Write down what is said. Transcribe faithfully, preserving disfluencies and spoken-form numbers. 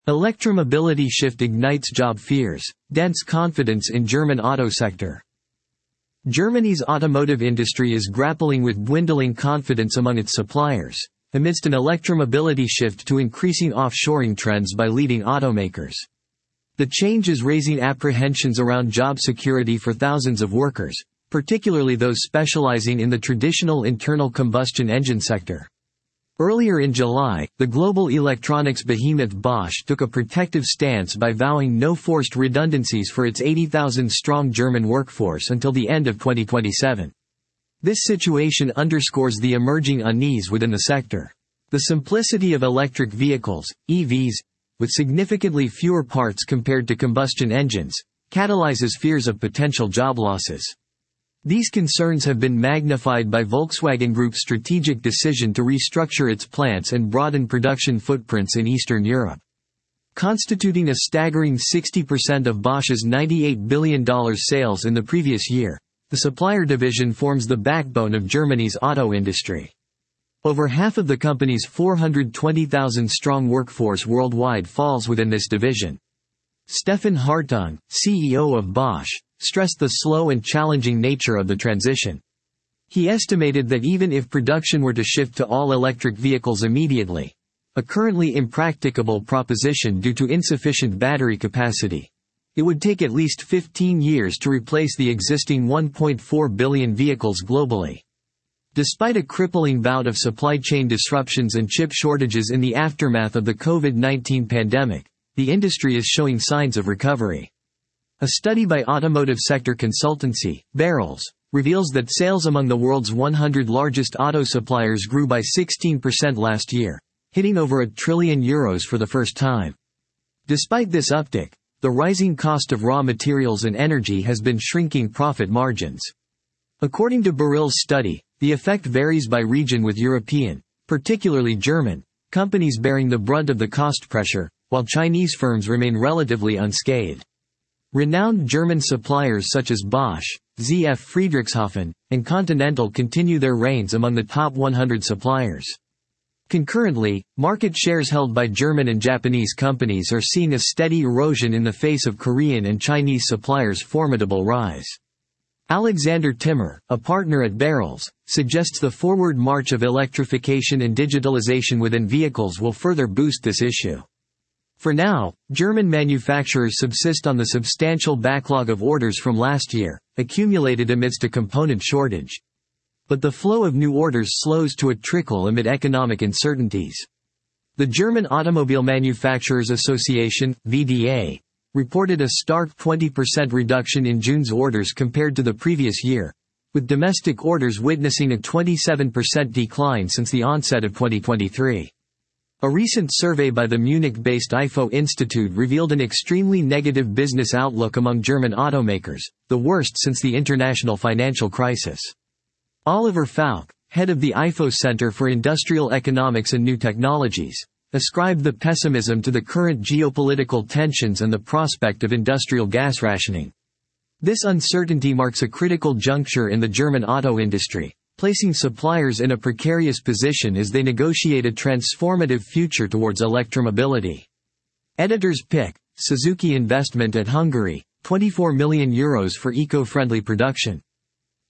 Electromobility shift ignites job fears, dents confidence in German auto sector. Germany's automotive industry is grappling with dwindling confidence among its suppliers, amidst an electromobility shift to increasing offshoring trends by leading automakers. The change is raising apprehensions around job security for thousands of workers, particularly those specializing in the traditional internal combustion engine sector. Earlier in July, the global electronics behemoth Bosch took a protective stance by vowing no forced redundancies for its eighty thousand strong German workforce until the end of twenty twenty-seven. This situation underscores the emerging unease within the sector. The simplicity of electric vehicles, E Vs, with significantly fewer parts compared to combustion engines, catalyzes fears of potential job losses. These concerns have been magnified by Volkswagen Group's strategic decision to restructure its plants and broaden production footprints in Eastern Europe. Constituting a staggering sixty percent of Bosch's ninety-eight billion dollars sales in the previous year, the supplier division forms the backbone of Germany's auto industry. Over half of the company's four hundred twenty thousand strong workforce worldwide falls within this division. Stefan Hartung, C E O of Bosch, stressed the slow and challenging nature of the transition. He estimated that even if production were to shift to all-electric vehicles immediately, a currently impracticable proposition due to insufficient battery capacity, it would take at least fifteen years to replace the existing one point four billion vehicles globally. Despite a crippling bout of supply chain disruptions and chip shortages in the aftermath of the COVID nineteen pandemic, the industry is showing signs of recovery. A study by automotive sector consultancy, Barrels, reveals that sales among the world's one hundred largest auto suppliers grew by sixteen percent last year, hitting over a trillion euros for the first time. Despite this uptick, the rising cost of raw materials and energy has been shrinking profit margins. According to Barrels' study, the effect varies by region, with European, particularly German, companies bearing the brunt of the cost pressure, while Chinese firms remain relatively unscathed. Renowned German suppliers such as Bosch, Z F Friedrichshafen, and Continental continue their reigns among the top one hundred suppliers. Concurrently, market shares held by German and Japanese companies are seeing a steady erosion in the face of Korean and Chinese suppliers' formidable rise. Alexander Timmer, a partner at Barrels, suggests the forward march of electrification and digitalization within vehicles will further boost this issue. For now, German manufacturers subsist on the substantial backlog of orders from last year, accumulated amidst a component shortage. But the flow of new orders slows to a trickle amid economic uncertainties. The German Automobile Manufacturers Association, V D A, reported a stark twenty percent reduction in June's orders compared to the previous year, with domestic orders witnessing a twenty-seven percent decline since the onset of twenty twenty-three. A recent survey by the Munich-based I F O Institute revealed an extremely negative business outlook among German automakers, the worst since the international financial crisis. Oliver Falk, head of the I F O Center for Industrial Economics and New Technologies, ascribed the pessimism to the current geopolitical tensions and the prospect of industrial gas rationing. This uncertainty marks a critical juncture in the German auto industry, placing suppliers in a precarious position as they negotiate a transformative future towards electromobility. Editor's pick: Suzuki investment at Hungary, twenty-four million euros for eco-friendly production.